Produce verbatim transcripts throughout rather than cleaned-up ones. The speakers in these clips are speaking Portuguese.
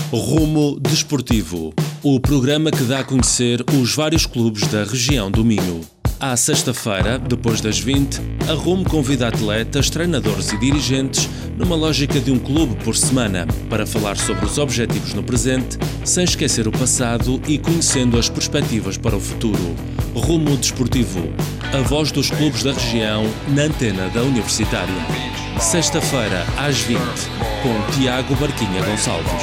Rumo Desportivo, o programa que dá a conhecer os vários clubes da região do Minho. À sexta-feira, depois das vinte, a Rumo convida atletas, treinadores e dirigentes numa lógica de um clube por semana, para falar sobre os objetivos no presente, sem esquecer o passado e conhecendo as perspectivas para o futuro. Rumo Desportivo, a voz dos clubes da região na antena da Universitária. Sexta-feira, às vinte, com Tiago Barquinha Gonçalves.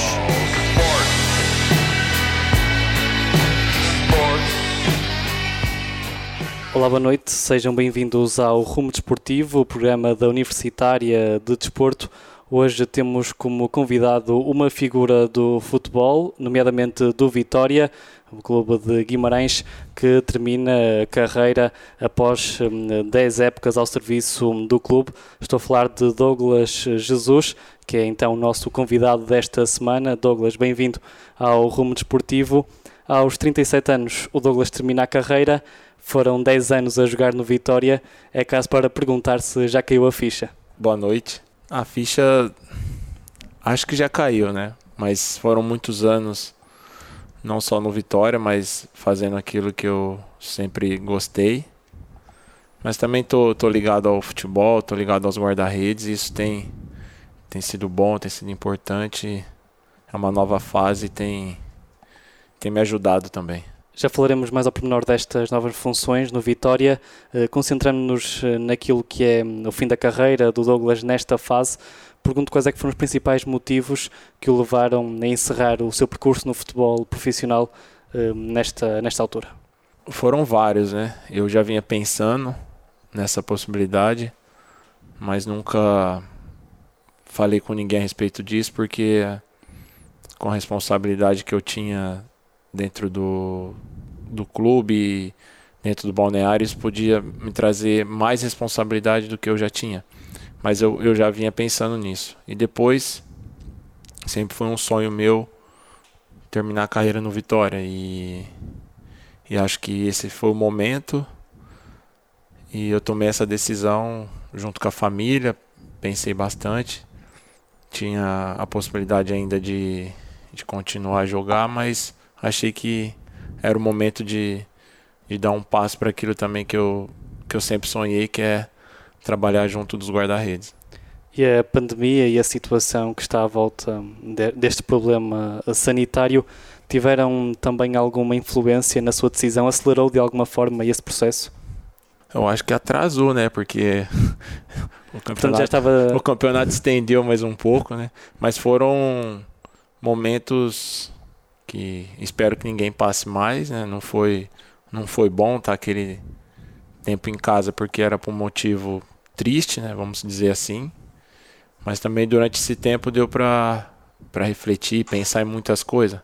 Olá, boa noite, sejam bem-vindos ao Rumo Desportivo, o programa da Universitária de Desporto. Hoje temos como convidado uma figura do futebol, nomeadamente do Vitória, o clube de Guimarães, que termina a carreira após dez épocas ao serviço do clube. Estou a falar de Douglas Jesus, que é então o nosso convidado desta semana. Douglas, bem-vindo ao Rumo Desportivo. Aos trinta e sete anos, o Douglas termina a carreira. Foram dez anos a jogar no Vitória. É caso para perguntar se já caiu a ficha. Boa noite. A ficha acho que já caiu, né? Mas foram muitos anos, não só no Vitória, mas fazendo aquilo que eu sempre gostei. Mas também tô, tô ligado ao futebol, tô ligado aos guarda-redes. Isso tem, tem sido bom, tem sido importante. É uma nova fase e tem, tem me ajudado também. Já falaremos mais ao pormenor destas novas funções no Vitória, eh, concentrando-nos naquilo que é o fim da carreira do Douglas nesta fase. Pergunto quais é que foram os principais motivos que o levaram a encerrar o seu percurso no futebol profissional eh, nesta, nesta altura. Foram vários, né? Eu já vinha pensando nessa possibilidade, mas nunca falei com ninguém a respeito disso, porque com a responsabilidade que eu tinha dentro do, do clube, dentro do balneário, isso podia me trazer mais responsabilidade do que eu já tinha. Mas eu, eu já vinha pensando nisso. E depois, sempre foi um sonho meu terminar a carreira no Vitória. E, e acho que esse foi o momento. E eu tomei essa decisão junto com a família, pensei bastante. Tinha a possibilidade ainda de, de continuar a jogar, mas achei que era o momento de, de dar um passo para aquilo também que eu, que eu sempre sonhei, que é trabalhar junto dos guarda-redes. E a pandemia e a situação que está à volta de, deste problema sanitário tiveram também alguma influência na sua decisão? Acelerou de alguma forma esse processo? Eu acho que atrasou, né? Porque o campeonato, Portanto, já estava... o campeonato estendeu mais um pouco, né? Mas foram momentos que espero que ninguém passe mais, né? Não foi, não foi bom estar aquele tempo em casa porque era por um motivo triste, né? Vamos dizer assim. Mas também durante esse tempo deu para para refletir, pensar em muitas coisas.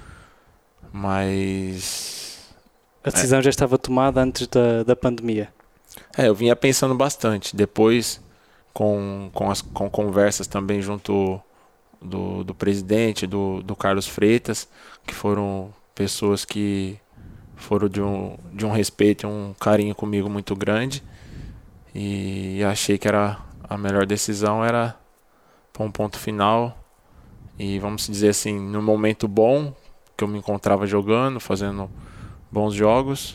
Mas a decisão é. já estava tomada antes da, da pandemia. É, eu vinha pensando bastante. Depois, com, com, as, com conversas também junto do, do presidente, do, do Carlos Freitas, que foram pessoas que foram de um, de um respeito e um carinho comigo muito grande, e achei que era a melhor decisão era para um ponto final, e vamos dizer assim, no momento bom que eu me encontrava jogando, fazendo bons jogos,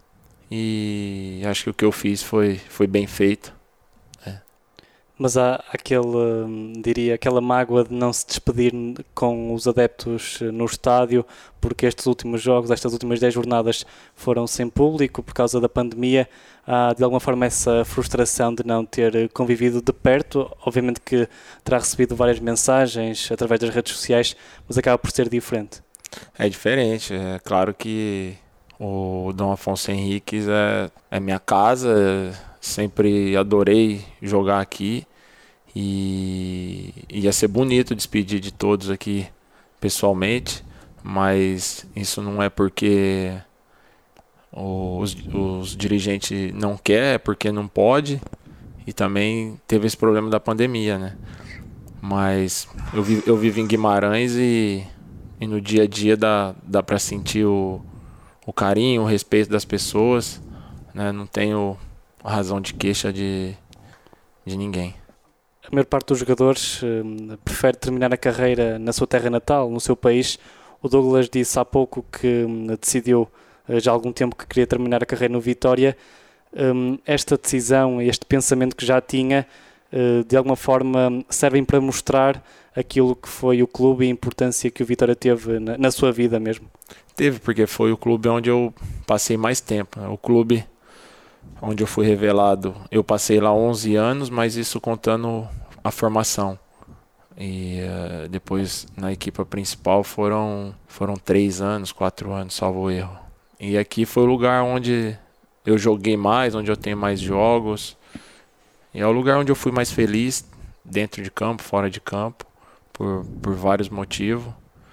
e acho que o que eu fiz foi, foi bem feito. Mas há aquele, diria, aquela mágoa de não se despedir com os adeptos no estádio, porque estes últimos jogos, estas últimas dez jornadas foram sem público por causa da pandemia. Há de alguma forma essa frustração de não ter convivido de perto. Obviamente que terá recebido várias mensagens através das redes sociais, mas acaba por ser diferente. É diferente, é claro que o Dom Afonso Henriques é, é minha casa, sempre adorei jogar aqui e ia ser bonito despedir de todos aqui pessoalmente, mas isso não é porque os, os dirigentes não querem, é porque não pode, e também teve esse problema da pandemia, né? Mas eu, vi, eu vivo em Guimarães e, e no dia a dia dá, dá para sentir o, o carinho, o respeito das pessoas, né? Não tenho razão de queixa de, de ninguém. a maior parte dos jogadores uh, prefere terminar a carreira na sua terra natal, no seu país. O Douglas disse há pouco que um, decidiu uh, já há algum tempo que queria terminar a carreira no Vitória. Um, esta decisão, este pensamento que já tinha, uh, de alguma forma servem para mostrar aquilo que foi o clube e a importância que o Vitória teve na, na sua vida mesmo? Teve, porque foi o clube onde eu passei mais tempo. O clube onde eu fui revelado, eu passei lá onze anos, mas isso contando a formação. E uh, depois na equipe principal foram, foram três anos, quatro anos, salvo o erro. E aqui foi o lugar onde eu joguei mais, onde eu tenho mais jogos. E é o lugar onde eu fui mais feliz, dentro de campo, fora de campo, por, por vários motivos.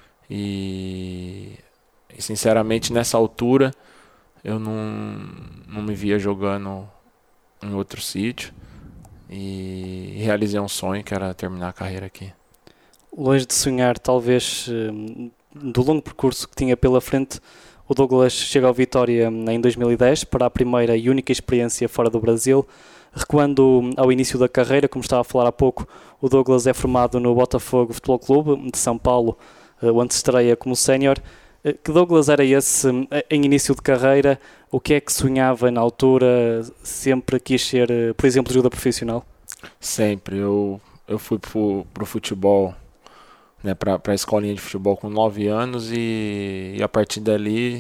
E, e sinceramente nessa altura eu não, não me via jogando em outro sítio. E realizei um sonho que era terminar a carreira aqui. Longe de sonhar, talvez, do longo percurso que tinha pela frente, o Douglas chega ao Vitória em dois mil e dez para a primeira e única experiência fora do Brasil. Recuando ao início da carreira, como estava a falar há pouco, o Douglas é formado no Botafogo Futebol Clube de São Paulo, onde se estreia como sénior. Que Douglas era esse em início de carreira? O que é que sonhava na altura? Sempre quis ser, por exemplo, jogador profissional? Sempre. Eu, eu fui para o futebol, né, para a escolinha de futebol com nove anos e, e a partir dali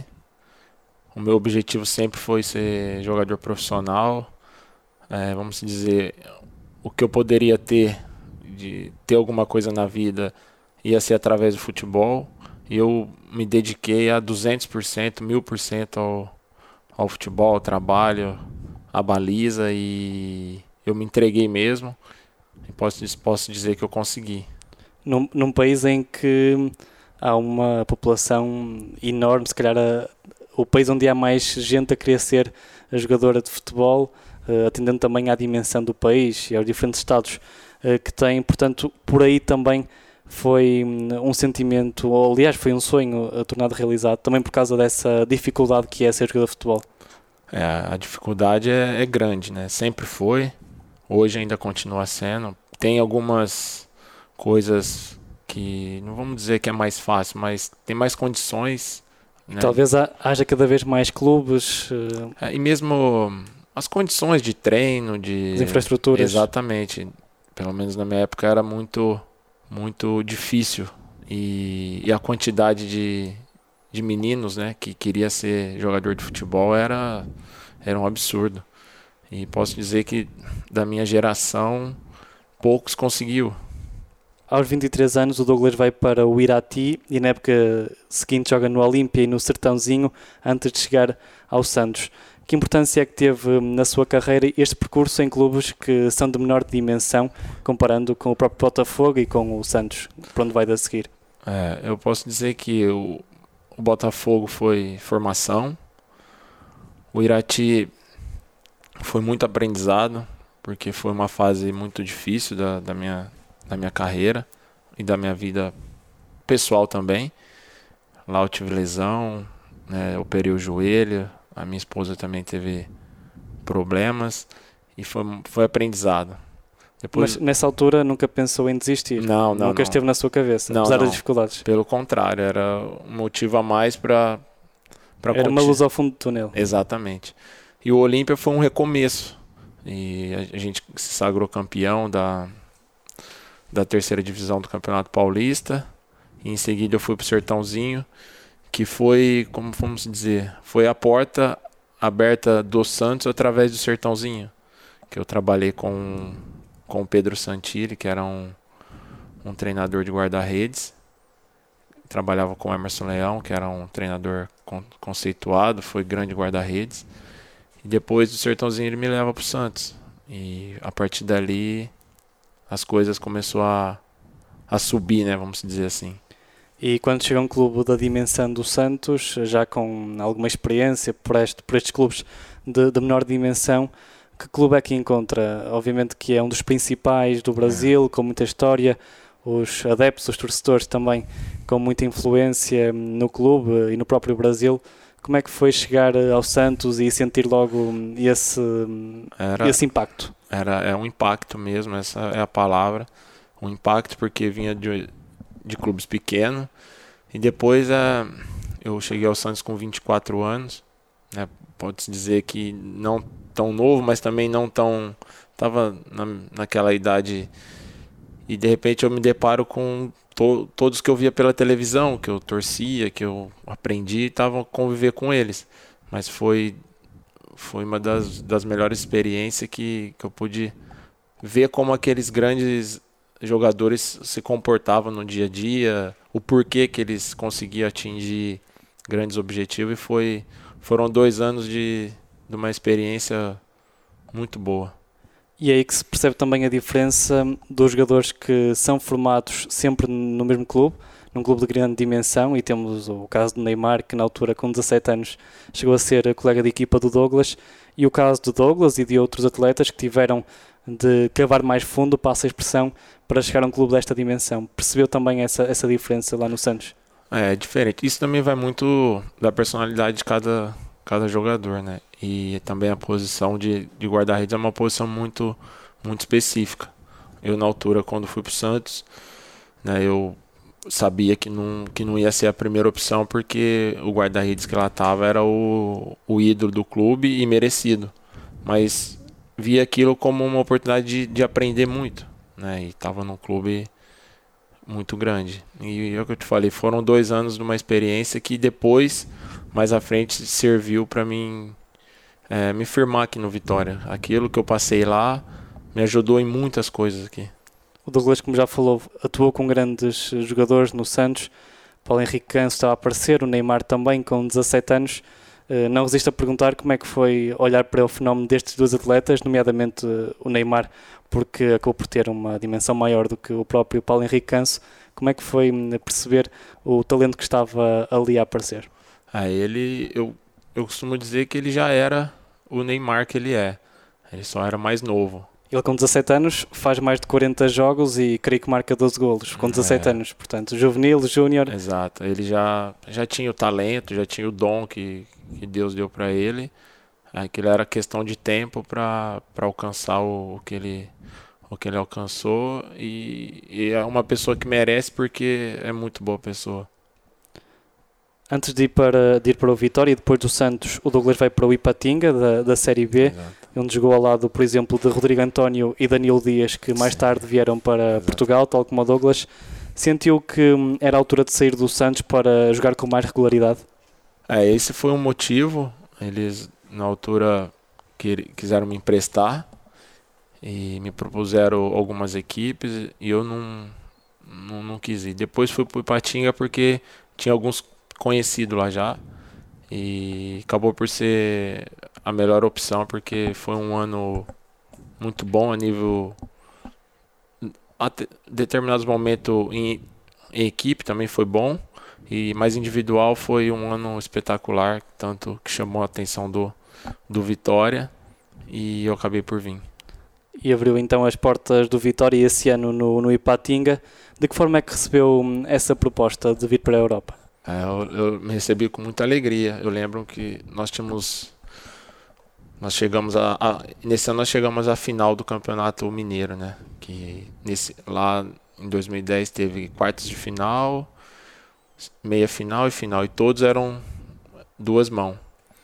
o meu objetivo sempre foi ser jogador profissional. É, vamos dizer, o que eu poderia ter, de ter alguma coisa na vida, ia ser através do futebol. E eu me dediquei a duzentos por cento, mil por cento ao, ao futebol, ao trabalho, à baliza, e eu me entreguei mesmo. E posso, posso dizer que eu consegui. Num, num país em que há uma população enorme, se calhar a, o país onde há mais gente a querer ser a jogadora de futebol, uh, atendendo também à dimensão do país e aos diferentes estados uh, que tem, portanto, por aí também foi um sentimento, ou aliás foi um sonho uh, tornado realizado, também por causa dessa dificuldade que é ser jogador de futebol. É, a dificuldade é, é grande, né? Sempre foi, hoje ainda continua sendo. Tem algumas coisas que, não vamos dizer que é mais fácil, mas tem mais condições, né? Talvez haja cada vez mais clubes. Uh... É, e mesmo as condições de treino, de... as infraestruturas. Exatamente. Pelo menos na minha época era muito, muito difícil. E, e a quantidade de, de meninos, né, que queria ser jogador de futebol era, era um absurdo. E posso dizer que da minha geração, poucos conseguiu. Aos vinte e três anos o Douglas vai para o Irati e na época seguinte joga no Olímpia e no Sertãozinho antes de chegar ao Santos. Que importância é que teve na sua carreira este percurso em clubes que são de menor dimensão, comparando com o próprio Botafogo e com o Santos, para onde vai a seguir? É, eu posso dizer que o, o Botafogo foi formação, o Irati foi muito aprendizado, porque foi uma fase muito difícil da, da, minha, da minha carreira e da minha vida pessoal também. Lá eu tive lesão, né, operei o joelho, a minha esposa também teve problemas e foi, foi aprendizado. Depois... Mas nessa altura nunca pensou em desistir? Não, não. Nunca não. esteve na sua cabeça, não, apesar não. das dificuldades? Pelo contrário, era um motivo a mais para... Era conti... uma luz ao fundo do túnel. Exatamente. E o Olímpia foi um recomeço. E a gente se sagrou campeão da, da terceira divisão do Campeonato Paulista. E em seguida eu fui para o Sertãozinho, que foi, como vamos dizer, foi a porta aberta do Santos através do Sertãozinho. Que eu trabalhei com, com o Pedro Santilli, que era um, um treinador de guarda-redes. Trabalhava com o Emerson Leão, que era um treinador con- conceituado, foi grande guarda-redes. E depois do Sertãozinho ele me leva para o Santos. E a partir dali as coisas começaram a, a subir, né, vamos dizer assim. E quando chega um clube da dimensão do Santos, já com alguma experiência por, este, por estes clubes de, de menor dimensão, que clube é que encontra? Obviamente que é um dos principais do Brasil, com muita história, os adeptos, os torcedores também com muita influência no clube e no próprio Brasil. Como é que foi chegar ao Santos e sentir logo esse, era, esse impacto? Era, é um impacto mesmo, essa é a palavra. Um impacto porque vinha de, de clubes pequenos. E depois é, eu cheguei ao Santos com vinte e quatro anos. Né? Pode-se dizer que não tão novo, mas também não tão... Estava na, naquela idade e de repente eu me deparo com to, todos que eu via pela televisão, que eu torcia, que eu aprendi, estavam a conviver com eles. Mas foi, foi uma das, das melhores experiências que, que eu pude ver como aqueles grandes jogadores se comportavam no dia a dia, o porquê que eles conseguiam atingir grandes objetivos. E foi, foram dois anos de, de uma experiência muito boa. E é aí que se percebe também a diferença dos jogadores que são formados sempre no mesmo clube, num clube de grande dimensão, e temos o caso do Neymar, que na altura com dezassete anos chegou a ser colega de equipa do Douglas, e o caso do Douglas e de outros atletas que tiveram de cavar mais fundo, passa a expressão, para chegar a um clube desta dimensão. Percebeu também essa, essa diferença lá no Santos? É, é diferente. Isso também vai muito da personalidade de cada, cada jogador, né? E também a posição de, de guarda-redes é uma posição muito, muito específica. Eu, na altura, quando fui para o Santos, né, eu sabia que não, que não ia ser a primeira opção, porque o guarda-redes que lá estava era o, o ídolo do clube e merecido. Mas via aquilo como uma oportunidade de, de aprender muito, né? E estava num clube muito grande. E é o que eu te falei, foram dois anos de uma experiência que depois, mais à frente, serviu para mim... É, me firmar aqui no Vitória. Aquilo que eu passei lá me ajudou em muitas coisas aqui. O Douglas, como já falou, atuou com grandes jogadores no Santos. Paulo Henrique Ganso estava a aparecer, o Neymar também com dezassete anos. Não resisto a perguntar como é que foi olhar para o fenómeno destes dois atletas, nomeadamente o Neymar, porque acabou por ter uma dimensão maior do que o próprio Paulo Henrique Ganso. Como é que foi perceber o talento que estava ali a aparecer? Ah, ele... Eu... Eu costumo dizer que ele já era o Neymar que ele é. Ele só era mais novo. Ele com dezassete anos faz mais de quarenta jogos e creio que marca doze golos. Com dezassete é. anos, portanto, juvenil, júnior. Exato. Ele já, já tinha o talento, já tinha o dom que, que Deus deu para ele. Aquilo era questão de tempo para alcançar o, o, que ele, o que ele alcançou. E, e é uma pessoa que merece porque é muito boa pessoa. Antes de ir, para, de ir para o Vitória e depois do Santos, o Douglas vai para o Ipatinga, da, da Série B, Exato. Onde jogou ao lado, por exemplo, de Rodrigo António e Danilo Dias, que mais tarde vieram para Exato. Portugal, tal como o Douglas. Sentiu que era a altura de sair do Santos para jogar com mais regularidade? É, esse foi um motivo. Eles, na altura, que, quiseram me emprestar e me propuseram algumas equipes e eu não, não, não quis ir. Depois fui para o Ipatinga porque tinha alguns conhecido lá já e acabou por ser a melhor opção porque foi um ano muito bom a nível a determinados momentos em, em equipe também foi bom e mais individual foi um ano espetacular, tanto que chamou a atenção do, do Vitória e eu acabei por vir. E abriu então as portas do Vitória esse ano no, no Ipatinga. De que forma é que recebeu essa proposta de vir para a Europa? É, eu, eu me recebi com muita alegria. Eu lembro que nós tínhamos, nós chegamos a, a nesse ano nós chegamos à final do Campeonato Mineiro, né? Que nesse lá em dois mil e dez teve quartas de final, meia final e final e todos eram duas mãos.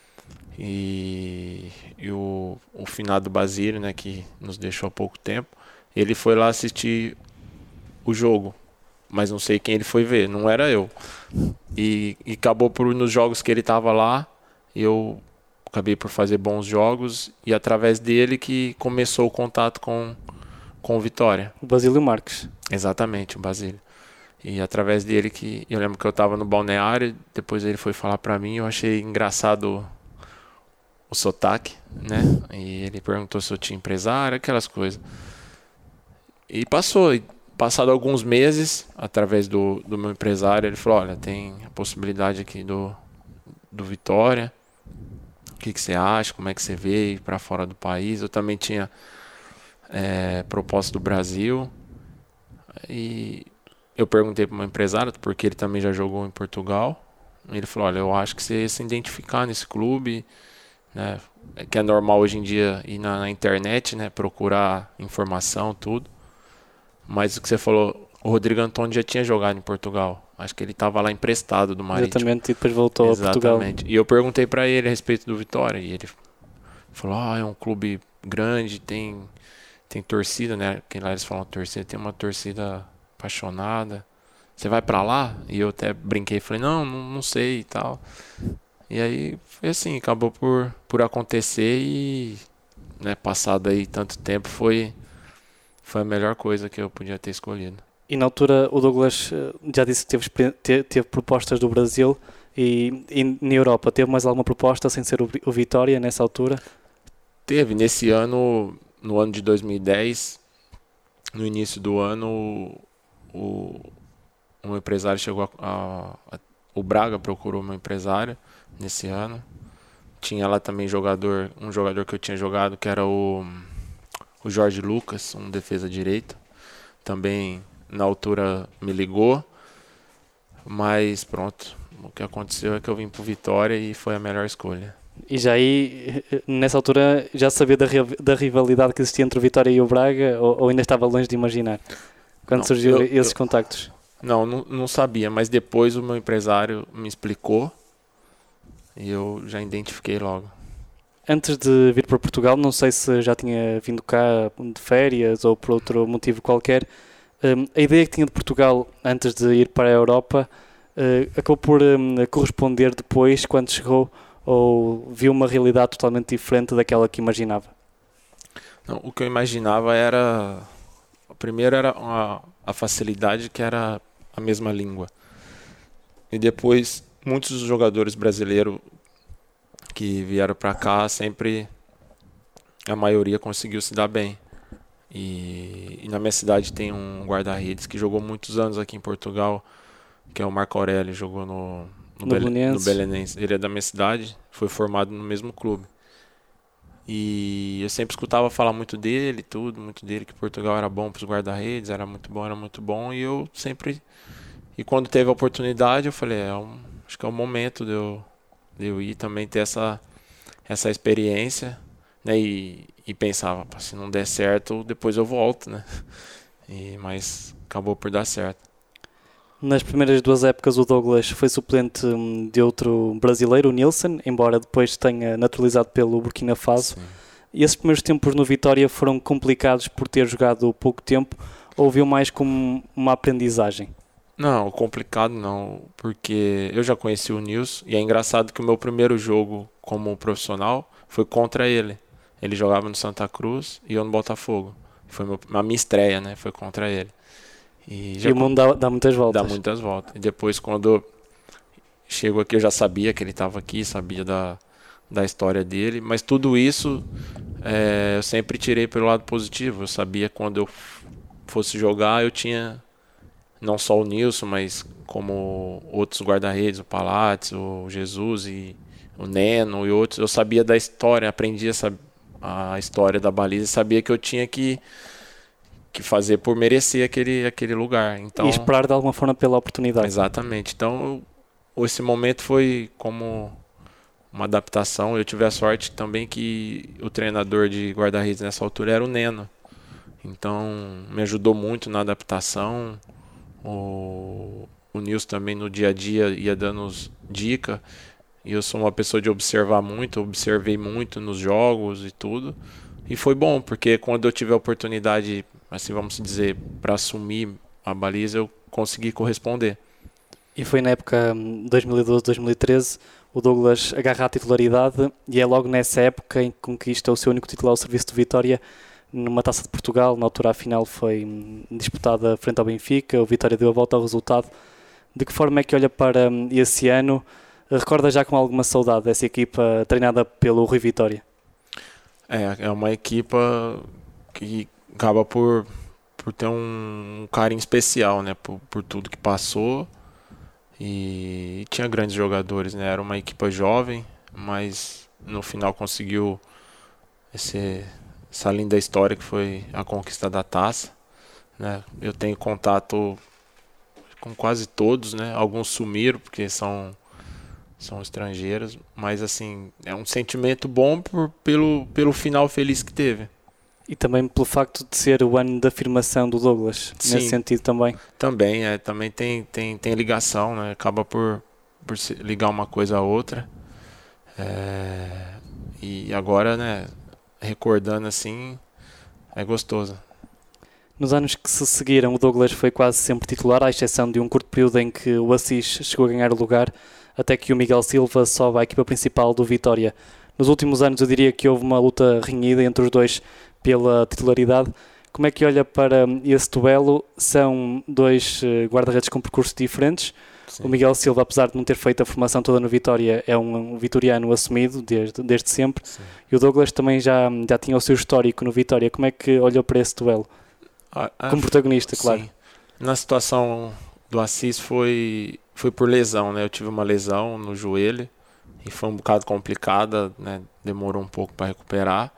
E, e o, o finado Basílio, né? Que nos deixou há pouco tempo, ele foi lá assistir o jogo. Mas não sei quem ele foi ver, não era eu. E, e acabou por, nos jogos que ele estava lá, eu acabei por fazer bons jogos e através dele que começou o contato com, com o Vitória. O Basílio Marques. Exatamente, o Basílio. E através dele que... Eu lembro que eu estava no balneário, depois ele foi falar para mim, eu achei engraçado o sotaque, né? E ele perguntou se eu tinha empresário, aquelas coisas. E passou... Passado alguns meses, através do, do meu empresário, ele falou, olha, tem a possibilidade aqui do, do Vitória, o que, que você acha, como é que você vê ir para fora do país? Eu também tinha é, proposta do Brasil, e eu perguntei para o meu empresário, porque ele também já jogou em Portugal, e ele falou, olha, eu acho que você ia se identificar nesse clube, né? Que é normal hoje em dia ir na, na internet, né? Procurar informação, tudo. Mas o que você falou, o Rodrigo Antônio já tinha jogado em Portugal. Acho que ele estava lá emprestado do Marítimo. Exatamente, e depois voltou Exatamente. a Portugal. E eu perguntei para ele a respeito do Vitória, e ele falou, ah, é um clube grande, tem, tem torcida, né? Que lá eles falam torcida, tem uma torcida apaixonada. Você vai para lá? E eu até brinquei, falei, não, não, não sei e tal. E aí foi assim, acabou por, por acontecer e, né, passado aí tanto tempo, foi, foi a melhor coisa que eu podia ter escolhido. E na altura o Douglas já disse que teve, teve, teve propostas do Brasil e, e na Europa. Teve mais alguma proposta sem ser o, o Vitória nessa altura? Teve. Nesse ano, no ano de dois mil e dez, no início do ano, o, um empresário chegou a, a, a... O Braga procurou uma empresária nesse ano. Tinha lá também jogador, um jogador que eu tinha jogado, que era o, o Jorge Lucas, um defesa direita. Também... Na altura me ligou, mas pronto, o que aconteceu é que eu vim pro Vitória e foi a melhor escolha. E já aí, nessa altura, já sabia da, da rivalidade que existia entre o Vitória e o Braga, ou, ou ainda estava longe de imaginar, quando surgiu esses eu, contactos? Não, não, não sabia, mas depois o meu empresário me explicou e eu já identifiquei logo. Antes de vir para Portugal, não sei se já tinha vindo cá de férias ou por outro motivo qualquer. Um, a ideia que tinha de Portugal antes de ir para a Europa uh, acabou por um, corresponder depois quando chegou ou viu uma realidade totalmente diferente daquela que imaginava? Não, o que eu imaginava era, primeiro era uma, a facilidade que era a mesma língua, e depois muitos dos jogadores brasileiros que vieram para cá, sempre a maioria conseguiu se dar bem. E, e na minha cidade tem um guarda-redes que jogou muitos anos aqui em Portugal, que é o Marco Aurélio, jogou no, no, no, Bele, Belenenses. no Belenenses. Ele é da minha cidade, foi formado no mesmo clube. E eu sempre escutava falar muito dele, tudo, muito dele, que Portugal era bom para os guarda-redes, era muito bom, era muito bom. E eu sempre... E quando teve a oportunidade, eu falei, é um, acho que é o momento de eu, de eu ir também ter essa, essa experiência, né? E, e pensava, se não der certo, depois eu volto, né? E, mas acabou por dar certo. Nas primeiras duas épocas o Douglas foi suplente de outro brasileiro, o Nilson, embora depois tenha naturalizado pelo Burkina Faso. Sim. E esses primeiros tempos no Vitória foram complicados por ter jogado pouco tempo, ou viu mais como uma aprendizagem? Não, complicado não, porque eu já conheci o Nilson e é engraçado que o meu primeiro jogo como profissional foi contra ele. Ele jogava no Santa Cruz e eu no Botafogo. Foi meu, a minha estreia, né? Foi contra ele. E, já e o mundo dá, dá muitas voltas. Dá muitas voltas. E depois, quando chegou aqui, eu já sabia que ele estava aqui, sabia da, da história dele. Mas tudo isso é, eu sempre tirei pelo lado positivo. Eu sabia que quando eu fosse jogar, eu tinha não só o Nilson, mas como outros guarda-redes, o Palates, o Jesus e o Neno e outros. Eu sabia da história, aprendi essa a história da baliza, sabia que eu tinha que, que fazer por merecer aquele, aquele lugar. Então, e esperar de alguma forma pela oportunidade. Exatamente. Então, esse momento foi como uma adaptação. Eu tive a sorte também que o treinador de guarda-redes nessa altura era o Neno. Então, me ajudou muito na adaptação. O, o Nilson também no dia a dia ia dando dicas. E eu sou uma pessoa de observar muito, observei muito nos jogos e tudo. E foi bom, porque quando eu tive a oportunidade, assim vamos dizer, para assumir a baliza, eu consegui corresponder. E foi na época dois mil e doze, dois mil e treze, o Douglas agarra a titularidade e é logo nessa época em que conquista o seu único título ao serviço do Vitória numa Taça de Portugal. Na altura a final foi disputada frente ao Benfica, o Vitória deu a volta ao resultado. De que forma é que olha para esse ano? Recorda já com alguma saudade dessa equipa treinada pelo Rui Vitória? É, é uma equipa que acaba por, por ter um carinho especial, né? Por, por tudo que passou. E tinha grandes jogadores, né? Era uma equipa jovem, mas no final conseguiu esse, essa linda história que foi a conquista da taça, né? Eu tenho contato com quase todos, né? Alguns sumiram porque são... são estrangeiros, mas assim, é um sentimento bom por, pelo, pelo final feliz que teve. E também pelo facto de ser o ano da afirmação do Douglas, Sim, nesse sentido também. Também, é, também tem, tem, tem ligação, né? Acaba por, por ligar uma coisa a outra. É, e agora, né, recordando assim, é gostoso. Nos anos que se seguiram, o Douglas foi quase sempre titular, à exceção de um curto período em que o Assis chegou a ganhar o lugar, até que o Miguel Silva sobe à equipa principal do Vitória. Nos últimos anos eu diria que houve uma luta renhida entre os dois pela titularidade. Como é que olha para esse duelo? São dois guarda-redes com percursos diferentes. Sim. O Miguel Silva, apesar de não ter feito a formação toda no Vitória, é um vitoriano assumido desde, desde sempre. Sim. E o Douglas também já, já tinha o seu histórico no Vitória. Como é que olhou para esse duelo? Ah, ah, como protagonista, sim. Claro. Na situação do Assis foi, foi por lesão, né? Eu tive uma lesão no joelho e foi um bocado complicada, né? Demorou um pouco para recuperar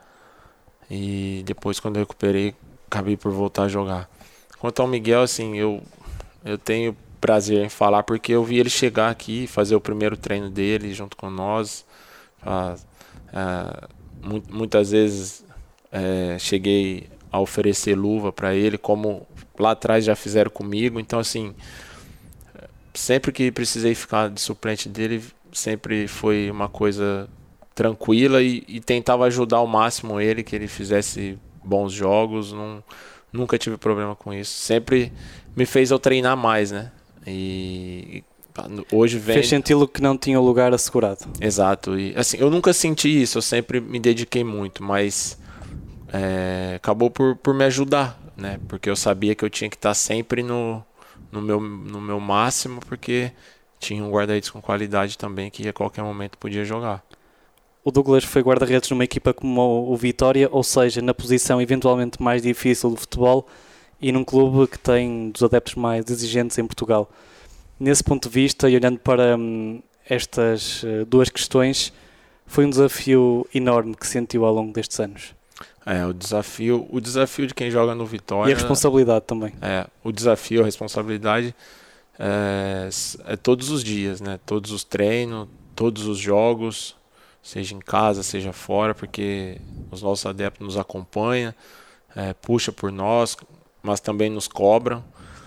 e depois, quando eu recuperei, acabei por voltar a jogar. Quanto ao Miguel, assim, eu, eu tenho prazer em falar porque eu vi ele chegar aqui, fazer o primeiro treino dele junto com nós. Ah, ah, muitas vezes é, cheguei a oferecer luva para ele, como lá atrás já fizeram comigo. Então, assim, sempre que precisei ficar de suplente dele, sempre foi uma coisa tranquila e, e tentava ajudar ao máximo ele, que ele fizesse bons jogos. Não, nunca tive problema com isso. Sempre me fez eu treinar mais, né? E hoje vem... Fez senti-lo que não tinha lugar assegurado. Exato. E, assim, eu nunca senti isso, eu sempre me dediquei muito, mas... É, acabou por, por me ajudar, né? Porque eu sabia que eu tinha que estar sempre no, no, meu, no meu máximo, porque tinha um guarda-redes com qualidade também que a qualquer momento podia jogar. O Douglas foi guarda-redes numa equipa como o Vitória, ou seja, na posição eventualmente mais difícil do futebol e num clube que tem dos adeptos mais exigentes em Portugal. Nesse ponto de vista, e olhando para hum, estas uh, duas questões, foi um desafio enorme que sentiu ao longo destes anos. É, o desafio, o desafio de quem joga no Vitória... E a responsabilidade também. É, o desafio, a responsabilidade é, é todos os dias, né? Todos os treinos, todos os jogos, seja em casa, seja fora, porque os nossos adeptos nos acompanham, é, puxa por nós, mas também nos cobram.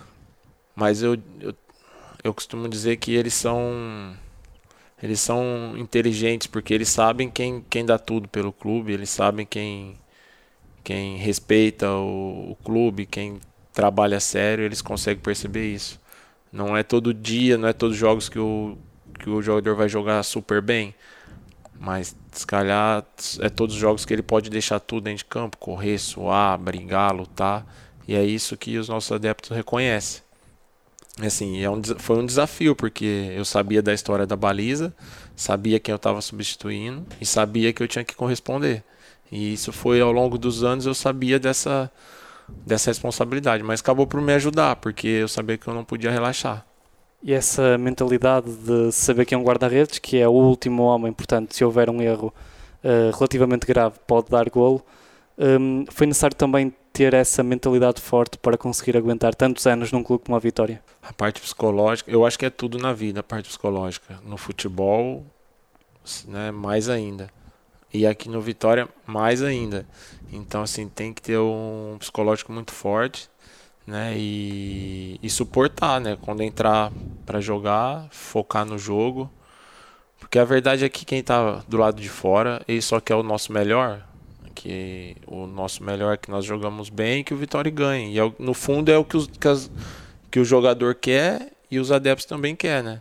Mas eu, eu, eu costumo dizer que eles são... Eles são inteligentes, porque eles sabem quem, quem dá tudo pelo clube, eles sabem quem... Quem respeita o, o clube, quem trabalha sério, eles conseguem perceber isso. Não é todo dia, não é todos os jogos que o, que o jogador vai jogar super bem, mas se calhar é todos os jogos que ele pode deixar tudo dentro de campo, correr, suar, brigar, lutar, e é isso que os nossos adeptos reconhecem. Assim, é um, foi um desafio, porque eu sabia da história da baliza, sabia quem eu estava substituindo e sabia que eu tinha que corresponder. E isso foi ao longo dos anos, eu sabia dessa, dessa responsabilidade, mas acabou por me ajudar, porque eu sabia que eu não podia relaxar. E essa mentalidade de saber que é um guarda-redes, que é o último homem, portanto, se houver um erro uh, relativamente grave, pode dar golo, um, foi necessário também ter essa mentalidade forte para conseguir aguentar tantos anos num clube como a Vitória? A parte psicológica, eu acho que é tudo na vida, a parte psicológica. No futebol, né, mais ainda. E aqui no Vitória, mais ainda. Então, assim, tem que ter um psicológico muito forte, né? E, e suportar, né? Quando entrar para jogar, focar no jogo. Porque a verdade é que quem tá do lado de fora, ele só quer o nosso melhor. Que o nosso melhor é que nós jogamos bem e que o Vitória ganhe. E é, no fundo é o que, os, que, as, que o jogador quer e os adeptos também querem, né?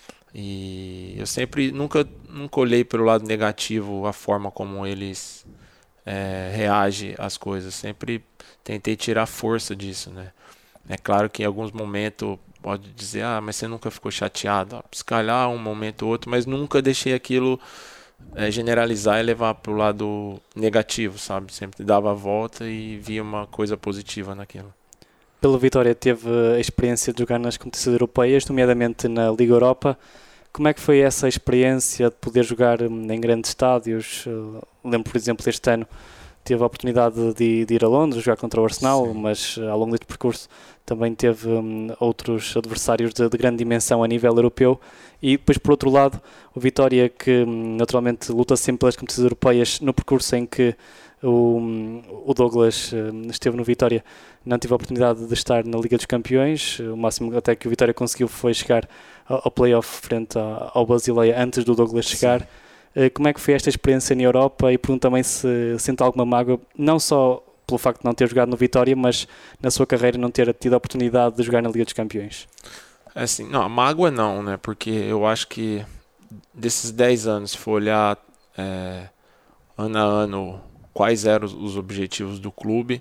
E eu sempre, nunca, nunca olhei pelo lado negativo a forma como eles é, reagem às coisas. Sempre tentei tirar força disso, né? É claro que em alguns momentos pode dizer, ah, mas você nunca ficou chateado. Ah, se calhar um momento ou outro, mas nunca deixei aquilo é, generalizar e levar para o lado negativo, sabe? Sempre dava a volta e via uma coisa positiva naquilo. Pelo Vitória teve a experiência de jogar nas competições europeias, nomeadamente na Liga Europa. Como é que foi essa experiência de poder jogar em grandes estádios? Lembro, por exemplo, este ano teve a oportunidade de, de ir a Londres, jogar contra o Arsenal, Sim. mas ao longo deste percurso também teve um, outros adversários de, de grande dimensão a nível europeu. E depois, por outro lado, o Vitória, que um, naturalmente luta sempre pelas competições europeias, no percurso em que o, um, o Douglas um, esteve no Vitória, não tive a oportunidade de estar na Liga dos Campeões. O máximo até que o Vitória conseguiu foi chegar ao, ao play-off frente ao, ao Basileia antes do Douglas chegar. Sim. Como é que foi esta experiência na Europa, e pergunto também se sente alguma mágoa, não só pelo facto de não ter jogado no Vitória, mas na sua carreira não ter tido a oportunidade de jogar na Liga dos Campeões? É assim, não, mágoa não, né? Porque eu acho que desses dez anos, se for olhar é, ano a ano quais eram os objetivos do clube,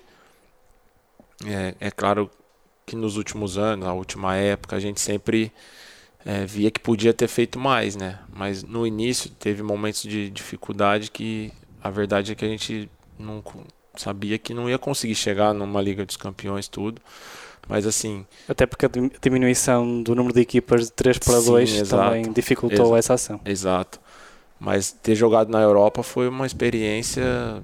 é, é claro que nos últimos anos, na última época, a gente sempre É, via que podia ter feito mais, né? Mas no início teve momentos de dificuldade que a verdade é que a gente não sabia que não ia conseguir chegar numa Liga dos Campeões, tudo. Mas assim... Até porque a diminuição do número de equipas de três para dois também dificultou exato, essa ação. Exato. Mas ter jogado na Europa foi uma experiência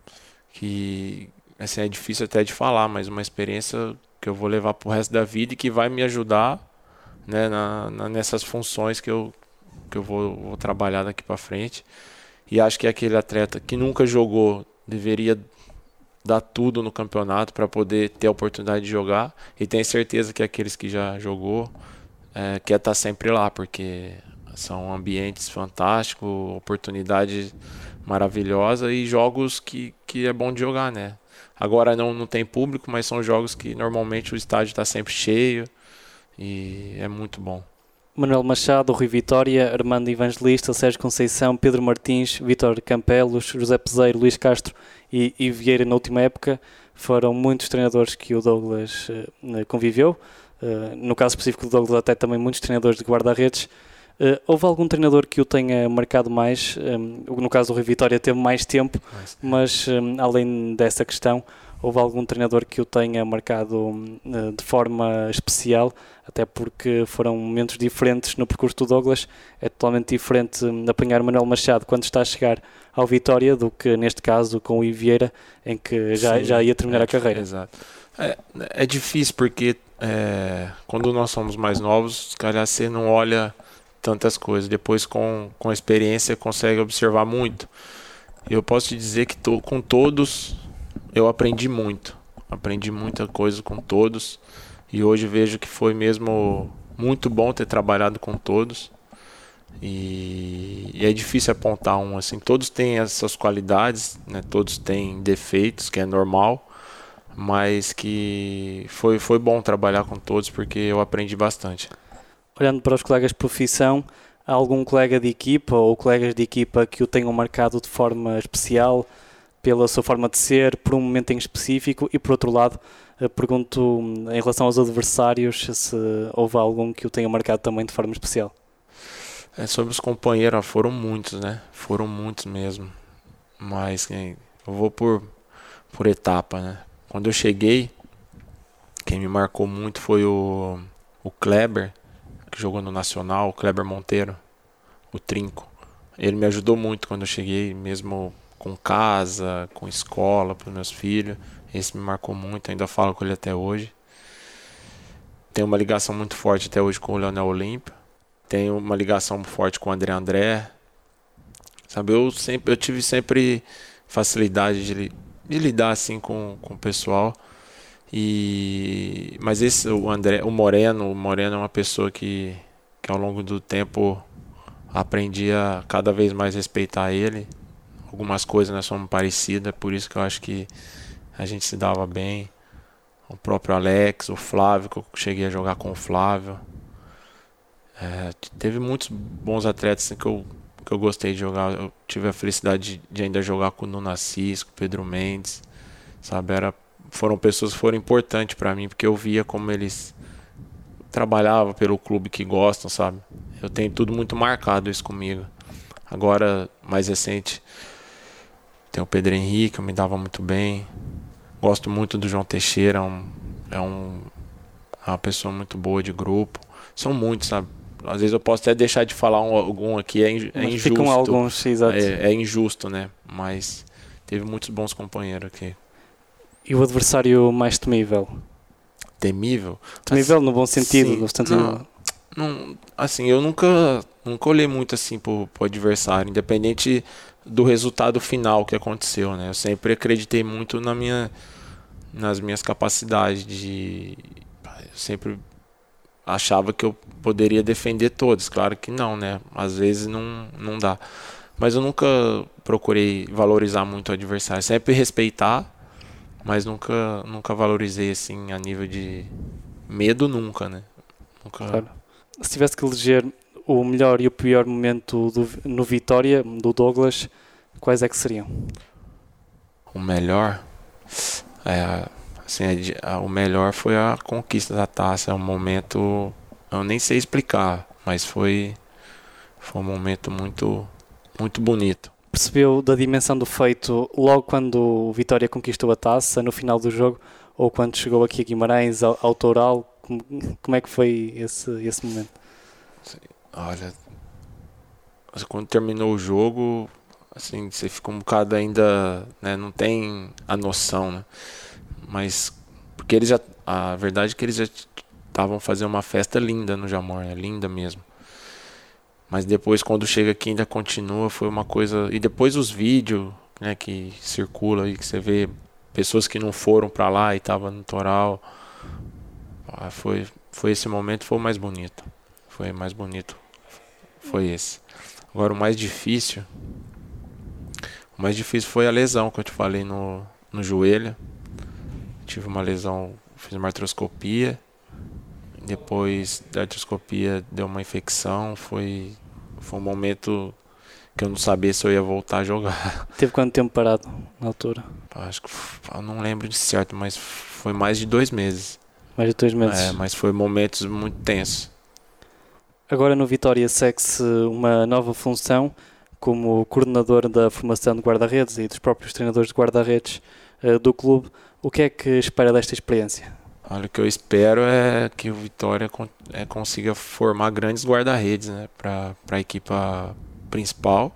que assim, é difícil até de falar, mas uma experiência que eu vou levar pro resto da vida e que vai me ajudar, né, na, na, nessas funções que eu, que eu vou, vou trabalhar daqui para frente. E acho que aquele atleta que nunca jogou deveria dar tudo no campeonato para poder ter a oportunidade de jogar, e tenho certeza que aqueles que já jogou é, quer estar sempre lá, porque são ambientes fantásticos, oportunidade maravilhosa e jogos que, que é bom de jogar, né? Agora não, não tem público, mas são jogos que normalmente o estádio está sempre cheio, e é muito bom. Manuel Machado, Rui Vitória, Armando Evangelista, Sérgio Conceição, Pedro Martins, Vítor Campelos, José Peseiro, Luís Castro e, e Vieira na última época foram muitos treinadores que o Douglas uh, conviveu. Uh, no caso específico do Douglas, até também muitos treinadores de guarda-redes. Uh, houve algum treinador que o tenha marcado mais? Um, no caso do Rui Vitória teve mais tempo, mas um, além dessa questão, houve algum treinador que o tenha marcado uh, de forma especial? Até porque foram momentos diferentes no percurso do Douglas. É totalmente diferente um, apanhar Manuel Machado quando está a chegar ao Vitória do que neste caso com o Vieira, em que já, Sim, já ia terminar é, a carreira. Exato. É, é difícil porque é, quando nós somos mais novos, se calhar você não olha tantas coisas. Depois com, com a experiência consegue observar muito. Eu posso te dizer que tô, com todos eu aprendi muito. Aprendi muita coisa com todos. E hoje vejo que foi mesmo muito bom ter trabalhado com todos. E, e é difícil apontar um assim. Todos têm essas qualidades, né? Todos têm defeitos, que é normal. Mas que foi, foi bom trabalhar com todos porque eu aprendi bastante. Olhando para os colegas de profissão, há algum colega de equipa ou colegas de equipa que o tenham marcado de forma especial pela sua forma de ser, por um momento em específico? E por outro lado, pergunto em relação aos adversários se houve algum que o tenha marcado também de forma especial. É, sobre os companheiros, foram muitos, né? Foram muitos mesmo. Mas eu vou por, por etapa, né? Quando eu cheguei, quem me marcou muito foi o, o Kleber, que jogou no Nacional, o Kleber Monteiro, o Trinco. Ele me ajudou muito quando eu cheguei, mesmo com casa, com escola para os meus filhos. Esse me marcou muito, ainda falo com ele até hoje. Tenho uma ligação muito forte até hoje com o Leonel Olímpio. Tenho uma ligação forte com o André André. Sabe, eu, sempre, eu tive sempre facilidade de, de lidar assim com, com o pessoal. E, mas esse, o, André, o Moreno, o Moreno é uma pessoa que, que ao longo do tempo aprendi a cada vez mais respeitar ele. Algumas coisas nós somos parecidas, por isso que eu acho que a gente se dava bem. O próprio Alex, o Flávio, que eu cheguei a jogar com o Flávio. É, teve muitos bons atletas assim, que, eu, que eu gostei de jogar. Eu tive a felicidade de, de ainda jogar com o Nuno Assis, com o Pedro Mendes. Sabe, era, foram pessoas que foram importantes para mim, porque eu via como eles trabalhavam pelo clube que gostam, sabe? Eu tenho tudo muito marcado isso comigo. Agora, mais recente, tem o Pedro Henrique, eu me dava muito bem. Gosto muito do João Teixeira, um, é um, uma pessoa muito boa de grupo. São muitos, sabe? Às vezes eu posso até deixar de falar um, algum aqui, é, é injusto. Ficam alguns, exato. É, é injusto, né? Mas teve muitos bons companheiros aqui. E o adversário mais temível? Temível? Temível assim, no bom sentido. Sim, no sentido... Não, não, assim, eu nunca, nunca olhei muito assim pro, pro adversário, independente do resultado final que aconteceu, né? Eu sempre acreditei muito na minha, nas minhas capacidades de... Eu sempre achava que eu poderia defender todos, claro que não, né? Às vezes não, não dá. Mas eu nunca procurei valorizar muito o adversário, sempre respeitar, mas nunca, nunca valorizei assim a nível de medo, nunca, né? Nunca... Claro. Se tivesse que eleger o melhor e o pior momento do, no Vitória, do Douglas, quais é que seriam? O melhor? É, assim, o melhor foi a conquista da taça. É um momento, eu nem sei explicar, mas foi, foi um momento muito, muito bonito. Percebeu da dimensão do feito logo quando o Vitória conquistou a taça, no final do jogo, ou quando chegou aqui a Guimarães, ao, ao Toural? Como, como é que foi esse, esse momento? Olha, quando terminou o jogo, assim, você fica um bocado ainda, né, não tem a noção, né? Mas, porque eles já, a verdade é que eles já estavam fazendo uma festa linda no Jamor, é linda mesmo. Mas depois, quando chega aqui, ainda continua, foi uma coisa... E depois os vídeos, né, que circulam aí, que você vê pessoas que não foram pra lá e estavam no Toural. Foi, foi esse momento, foi o mais bonito. Foi mais bonito. Foi esse. Agora, o mais difícil... O mais difícil foi a lesão que eu te falei no, no joelho. Tive uma lesão, fiz uma artroscopia. Depois da artroscopia deu uma infecção. Foi, foi um momento que eu não sabia se eu ia voltar a jogar. Teve quanto tempo parado na altura? Acho que eu não lembro de certo, mas foi mais de dois meses. Mais de dois meses. É, mas foi momentos muito tensos. Agora no Vitória segue-se uma nova função como coordenador da formação de guarda-redes e dos próprios treinadores de guarda-redes uh, do clube. O que é que espera desta experiência? Olha, o que eu espero é que o Vitória é, consiga formar grandes guarda-redes, né, para a equipa principal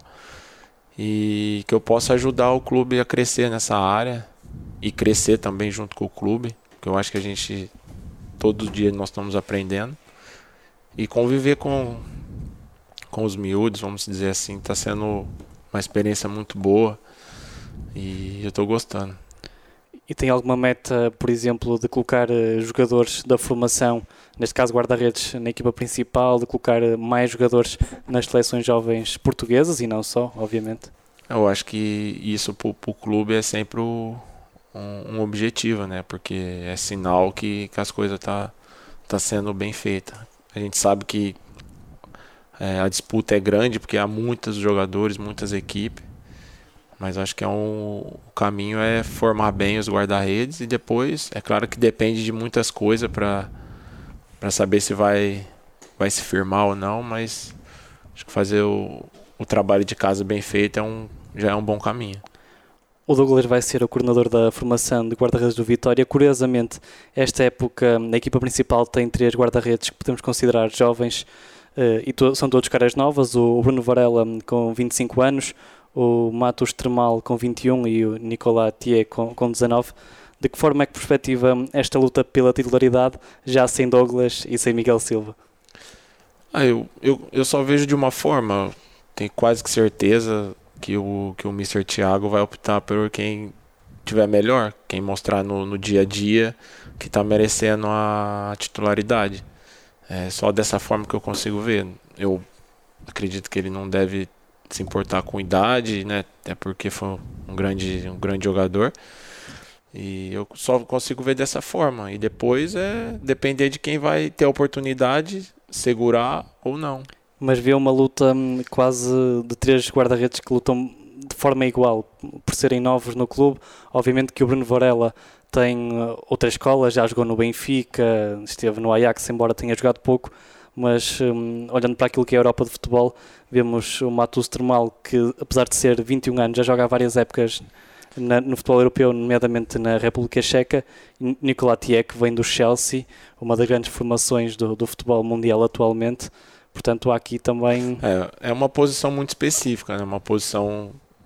e que eu possa ajudar o clube a crescer nessa área e crescer também junto com o clube, porque eu acho que a gente, todo dia nós estamos aprendendo e conviver com, com os miúdos, vamos dizer assim, está sendo uma experiência muito boa e eu estou gostando. E tem alguma meta, por exemplo, de colocar uh, jogadores da formação, neste caso guarda-redes, na equipa principal, de colocar uh, mais jogadores nas seleções jovens portuguesas e não só, obviamente? Eu acho que isso para o clube é sempre o, um, um objetivo, né? Porque é sinal que, que as coisas tá, tá sendo bem feitas. A gente sabe que é, a disputa é grande porque há muitos jogadores, muitas equipes. Mas acho que é um, o caminho é formar bem os guarda-redes e depois, é claro que depende de muitas coisas para para saber se vai, vai se firmar ou não, mas acho que fazer o, o trabalho de casa bem feito é um, já é um bom caminho. O Douglas vai ser o coordenador da formação de guarda-redes do Vitória. Curiosamente, esta época, a equipa principal tem três guarda-redes que podemos considerar jovens uh, e to- são todos caras novas. O Bruno Varela com vinte e cinco anos, o Matos Tremal com vinte e um e o Nicolas Thier com, com dezanove. De que forma é que perspectiva esta luta pela titularidade já sem Douglas e sem Miguel Silva? Ah, eu, eu, eu só vejo de uma forma, tenho quase que certeza que o, que o mister Thiago vai optar por quem tiver melhor, quem mostrar no, no dia a dia que está merecendo a titularidade. É só dessa forma que eu consigo ver. Eu acredito que ele não deve se importar com idade, né? Até porque foi um grande, um grande jogador. E eu só consigo ver dessa forma. E depois é depender de quem vai ter a oportunidade, segurar ou não. Mas vê uma luta quase de três guarda-redes que lutam de forma igual, por serem novos no clube. Obviamente que o Bruno Varela tem outra escola, já jogou no Benfica, esteve no Ajax, embora tenha jogado pouco. Mas um, olhando para aquilo que é a Europa de futebol, vemos o Matus Tremal, que apesar de ser vinte e um anos, já joga há várias épocas na, no futebol europeu, nomeadamente na República Checa. E Nicolas Thier, que vem do Chelsea, uma das grandes formações do, do futebol mundial atualmente. Portanto, há aqui também... É, é uma posição muito específica, né? Uma posição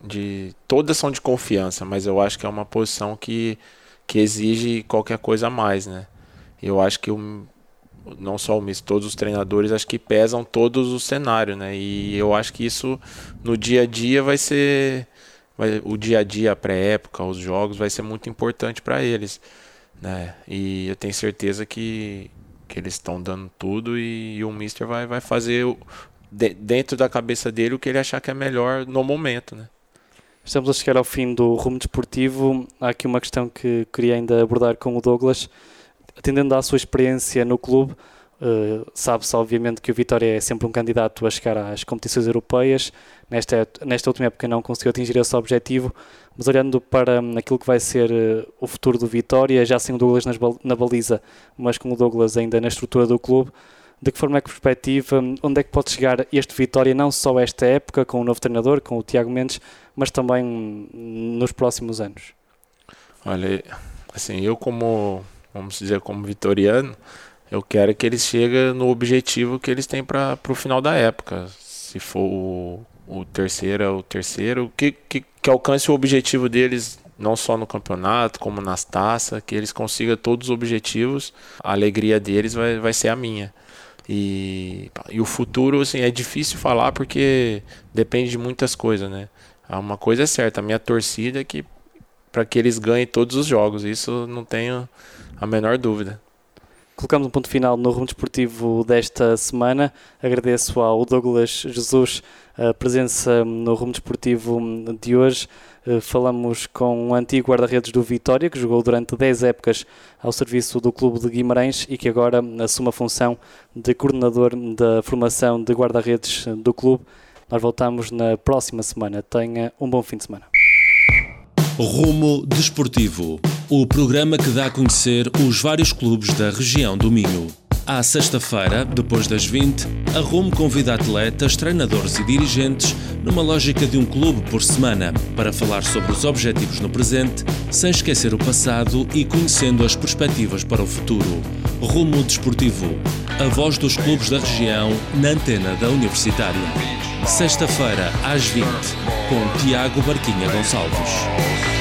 de... Todas são de confiança, mas eu acho que é uma posição que, que exige qualquer coisa a mais, né? Eu acho que o, não só o mister, todos os treinadores acho que pesam todos os cenários, né? E eu acho que isso no dia a dia vai ser... Vai, o dia a dia, a pré-época, os jogos, vai ser muito importante para eles, né? E eu tenho certeza que, que eles estão dando tudo e, e o mister vai, vai fazer o, de, dentro da cabeça dele o que ele achar que é melhor no momento, né? Estamos a chegar ao fim do rumo desportivo. Há aqui uma questão que queria ainda abordar com o Douglas. Atendendo à sua experiência no clube, uh, sabe-se obviamente que o Vitória é sempre um candidato a chegar às competições europeias. Nesta, nesta última época não conseguiu atingir esse objetivo, mas olhando para aquilo que vai ser uh, o futuro do Vitória, já sem o Douglas nas, na baliza, mas com o Douglas ainda na estrutura do clube, de que forma é que perspectiva, onde é que pode chegar este Vitória, não só esta época, com o novo treinador, com o Tiago Mendes, mas também nos próximos anos? Olha, assim, eu como, vamos dizer, como vitoriano, eu quero que eles cheguem no objetivo que eles têm para o final da época. Se for o, o terceiro, o terceiro, que, que, que alcance o objetivo deles, não só no campeonato, como nas taças, que eles consigam todos os objetivos, a alegria deles vai, vai ser a minha. E, e o futuro, assim, é difícil falar porque depende de muitas coisas, né? Uma coisa é certa, a minha torcida é que para que eles ganhem todos os jogos, isso não tenho a menor dúvida. Colocamos um ponto final no rumo desportivo desta semana. Agradeço ao Douglas Jesus a presença no rumo desportivo de hoje. Falamos com um antigo guarda-redes do Vitória, que jogou durante dez épocas ao serviço do clube de Guimarães e que agora assume a função de coordenador da formação de guarda-redes do clube. Nós voltamos na próxima semana. Tenha um bom fim de semana. Rumo Desportivo, o programa que dá a conhecer os vários clubes da região do Minho. À sexta-feira, depois das vinte, a Rumo convida atletas, treinadores e dirigentes numa lógica de um clube por semana, para falar sobre os objetivos no presente, sem esquecer o passado e conhecendo as perspectivas para o futuro. Rumo Desportivo, a voz dos clubes da região na antena da Universitária. Sexta-feira, às vinte, com Tiago Barquinha Gonçalves.